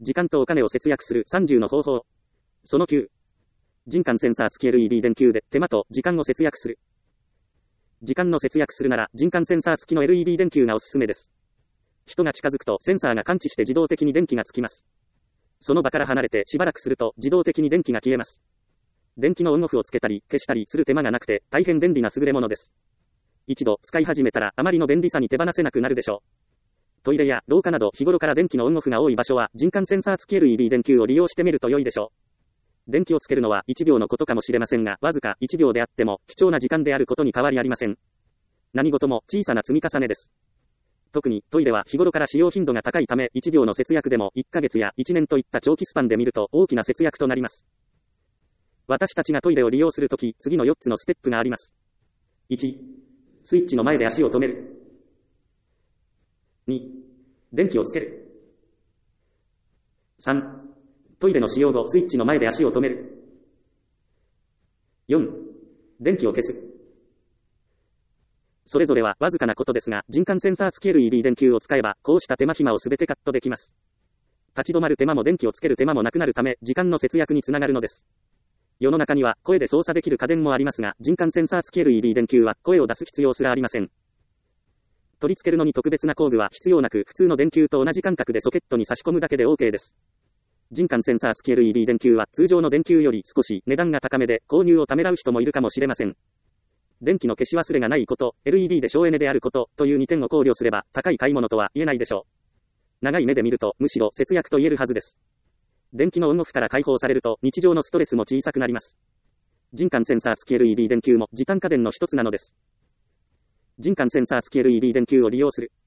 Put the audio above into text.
時間とお金を節約する30の方法。その9。人感センサー付き LED 電球で手間と時間を節約する。時間の節約するなら人感センサー付きの LED 電球がおすすめです。人が近づくとセンサーが感知して自動的に電気がつきます。その場から離れてしばらくすると自動的に電気が消えます。電気のオンオフをつけたり消したりする手間がなくて大変便利な優れものです。一度使い始めたらあまりの便利さに手放せなくなるでしょう。トイレや廊下など日頃から電気のオンオフが多い場所は人感センサー付き LED 電球を利用してみると良いでしょう。電気をつけるのは1秒のことかもしれませんが、わずか1秒であっても貴重な時間であることに変わりありません。何事も小さな積み重ねです。特にトイレは日頃から使用頻度が高いため1秒の節約でも1ヶ月や1年といった長期スパンで見ると大きな節約となります。私たちがトイレを利用するとき、次の4つのステップがあります。1、スイッチの前で足を止める。2、電気をつける。3、トイレの使用後スイッチの前で足を止める。4、電気を消す。それぞれはわずかなことですが、人感センサー付き LED 電球を使えば、こうした手間暇をすべてカットできます。立ち止まる手間も電気をつける手間もなくなるため、時間の節約につながるのです。世の中には声で操作できる家電もありますが、人感センサー付き LED 電球は声を出す必要すらありません。取り付けるのに特別な工具は必要なく、普通の電球と同じ感覚でソケットに差し込むだけで OK です。人感センサー付き LED 電球は通常の電球より少し値段が高めで、購入をためらう人もいるかもしれません。電気の消し忘れがないこと、LED で省エネであることという2点を考慮すれば、高い買い物とは言えないでしょう。長い目で見ると、むしろ節約と言えるはずです。電気のオンオフから解放されると、日常のストレスも小さくなります。人感センサー付き LED 電球も時短家電の一つなのです。人感センサー付き LED 電球を利用する。